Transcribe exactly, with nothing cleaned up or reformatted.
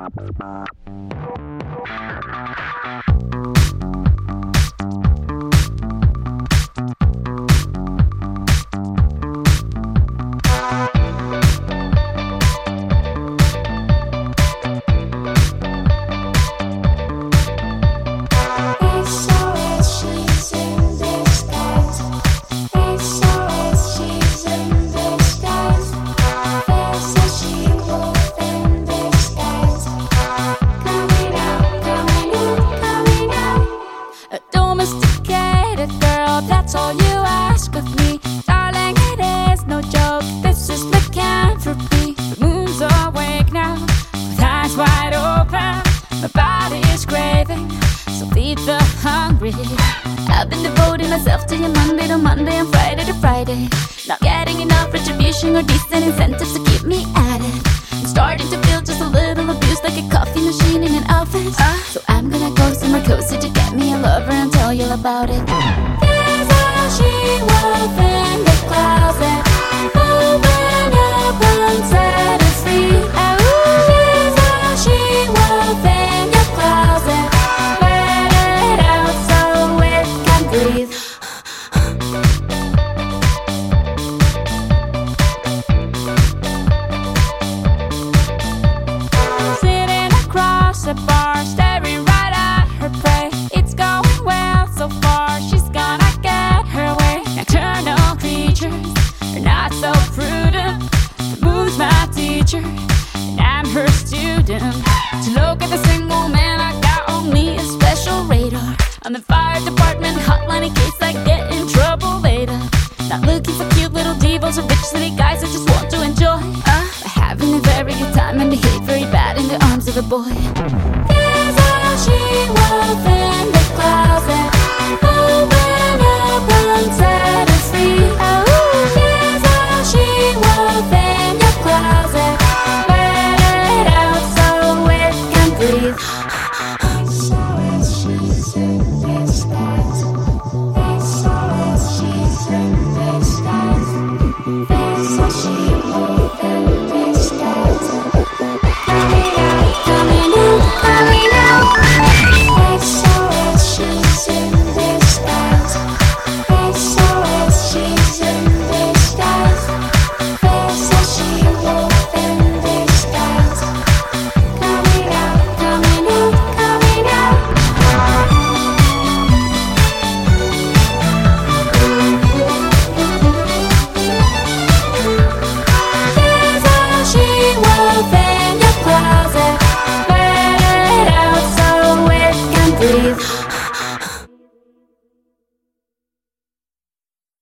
That's all you ask of me, darling, it is no joke. This is lycanthropy. The moon's awake now, with eyes wide open. My body is craving, so feed the hungry. I've been devoting myself to you Monday to Monday and Friday to Friday. Not getting enough retribution or decent incentives to keep me at it. I'm starting to feel just a little abused, like a coffee machine in an office. uh, So I'm gonna go somewhere cozy to get me a lover and tell you about it. She wolf in the closet, open up and set us free. Oh, there's a she wolf in your closet, let it out so it can breathe. Sitting across the bar, staring right at her prey. It's going well so far, she's gonna get her way. Nocturnal creatures are not so prudent. The moon's my teacher, and I'm her student. To look at the single man, I got only a special radar. On the fire department hotline in case I get in trouble later. Not looking for cute little divas or rich city guys that just want to enjoy. uh, But having a very good time and behave very bad in the arms of a boy. There's a she-wolf in the closet, open up and set us free. Oh, there's a she-wolf in your closet, let it out so it can breathe. So is she's in disguise. So is she's in disguise. There's a she-wolf in disguise. Coming out, coming out, coming out. So is she's in disguise. So is she's in disguise. There's a she-wolf in disguise. Coming out, coming out, coming out. There's a she-wolf in your closet, let it out so it can breathe.